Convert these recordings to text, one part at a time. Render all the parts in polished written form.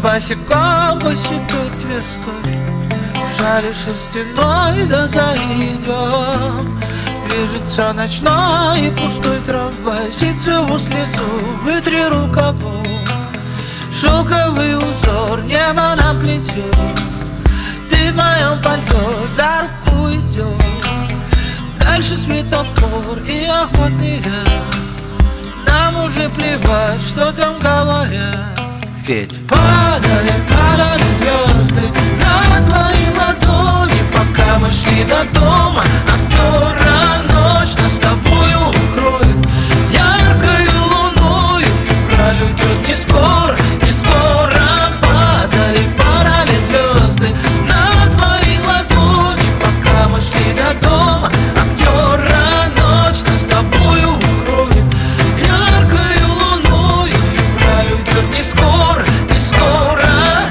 босиком по Святой Тверской, жали шерстяной до зари идем. Движется ночной и пустой трамвай, ситцевую слезу вытри рукавом. Шелковый узор небо нам плетет, ты в моем пальто за руку идешь. Дальше светофор и охотный ряд, нам уже плевать, что там говорят. Ведь падали, падали звезды на твои ладони, пока мы шли до дома. Актера ночь нас с тобою укроет яркою луною. Февраль уйдет не скоро, не скоро. Падали, падали звезды на твои ладони, пока мы шли до дома. Актера ночь нас с тобою укроет яркою луною. Февраль уйдет не скоро, не скоро.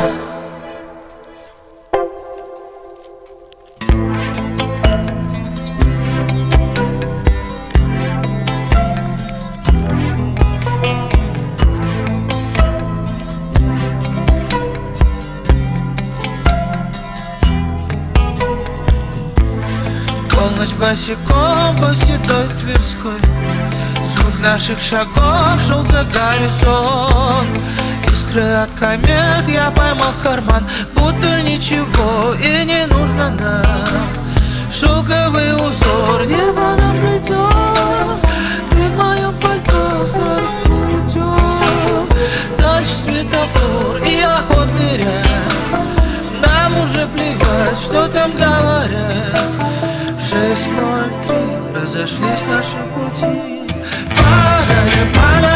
Полночь босиком по Святой Тверской, звук наших шагов шел за горизонт. Искры от комет я поймал в карман, будто ничего и не нужно нам. Шелковый узор небо нам плетет, ты в моем пальто за руку идешь. Дальше светофор и охотный ряд, нам уже плевать, что там говорят. 6:03, разошлись наши пути. Падали, падали